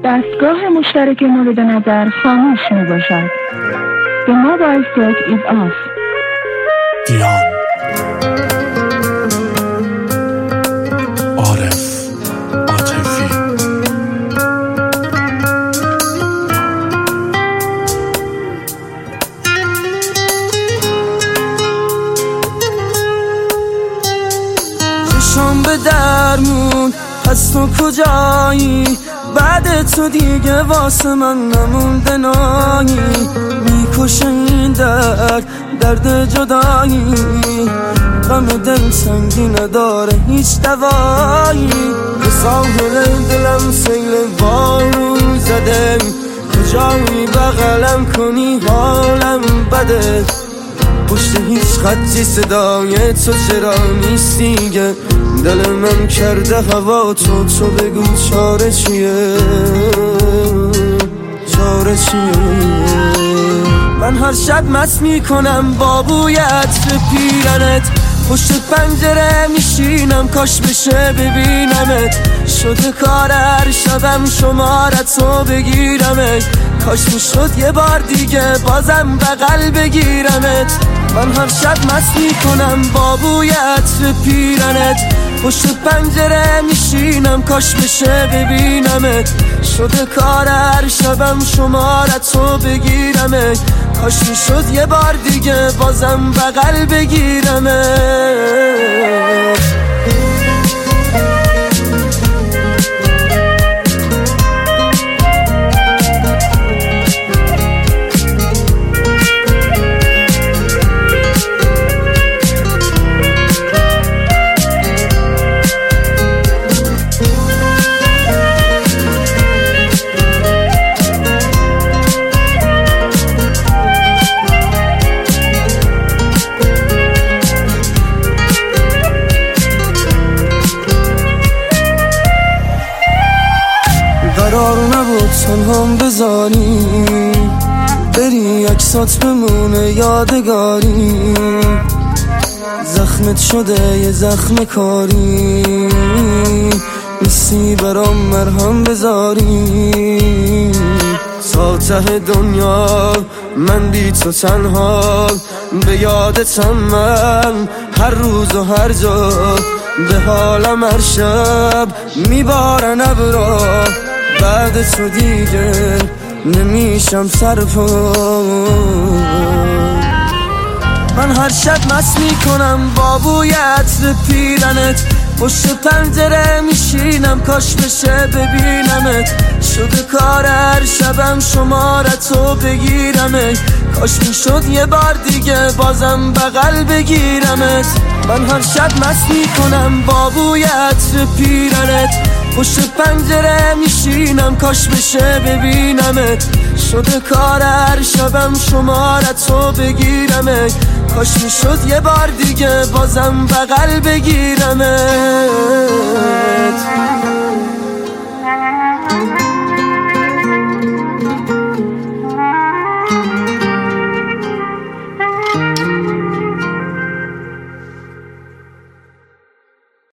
دستگاه مشترک مورد نظر خاموش می باشد. The mobile set is off. دیان، عارف عاطفی. چشم به درمون از تو کجایی؟ بعد تو دیگه واسه من نمونده نایی. میکشه این درد جدایی، غم دل سنگی نداره هیچ دوایی. به ساحل دلم سیل بارون زده، کجایی بغلم کنی حالم بده. پشت هیچ خطی صدای تو چرا نیستیگه؟ دل من کرده هوا تو بگو چاره چیه؟ چاره چیه؟ من هر شب مست میکنم با بوی عطر پیرنت، پشت پنجره میشینم کاش بشه ببینمت. شده کار هر شبم شمارتو بگیرمت، کاش میشد یه بار دیگه بازم بغل بگیرمت. من هر شب مست میکنم با بوی عطر پیرنت، پشت پنجره میشینم کاش بشه ببینمت. شده کار هر شبم شمارتو بگیرمت، کاش میشد یه بار دیگه بازم بغل بگیرمت. قرار نبود تنهام بذاری، بری عکسات بمونه یادگاری. زخمت شده یه زخم کاری، نیستی برام مرهم بذاری. تا ته دنیا من بی تو تنها، به یادتم من هر روز و هر جا. به حالم هر شب میبارن ابرا، بعد تو دیگه نمیشم سرپا. من هر شب مست میکنم با بوی عطر پیرنت، پشت پنجره میشینم کاش بشه ببینمت. شده کار هر شبم شمارتو بگیرمت، کاش میشد یه بار دیگه بازم بغل بگیرمت. من هر شب مست میکنم با بوی عطر پیرنت، پشت پنجره میشینم کاش بشه ببینمت. شده کار هر شبم شمارتو بگیرمت، کاش میشد یه بار دیگه بازم بغل بگیرمت.